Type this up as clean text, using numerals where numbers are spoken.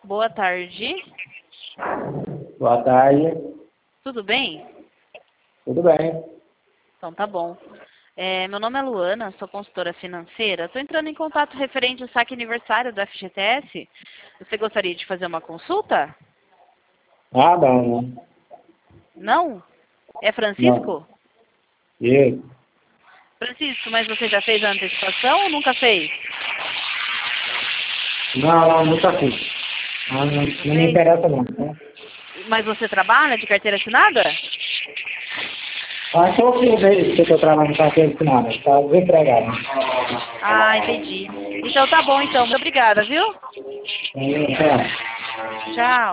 Boa tarde. Boa tarde. Tudo bem? Tudo bem? Então tá bom. Meu nome é Luana, sou consultora financeira. Estou entrando em contato referente ao saque aniversário do FGTS. Você gostaria de fazer uma consulta? Ah, não. Não? É Francisco? Não. Isso. Francisco, mas você já fez a antecipação ou nunca fez? Não, nunca fiz. Não Nunca me fez? interessa não. Tá? Mas você trabalha de carteira assinada? Acho que eu fiz isso que eu estou trabalhando com aquele final. Está desempregado. Ah, entendi. Então tá bom então. Muito obrigada, viu? Então, Tchau.